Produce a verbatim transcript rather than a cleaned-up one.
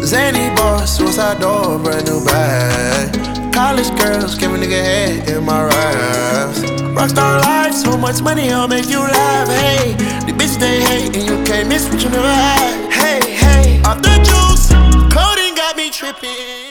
Zany boss, suicide door, brand new bag. College girls, give a nigga head in my raps. Rockstar life, so much money, I'll make you laugh. Hey, the bitch they hate, and you can't miss what you never had. Hey, hey, off the juice, coding got me tripping.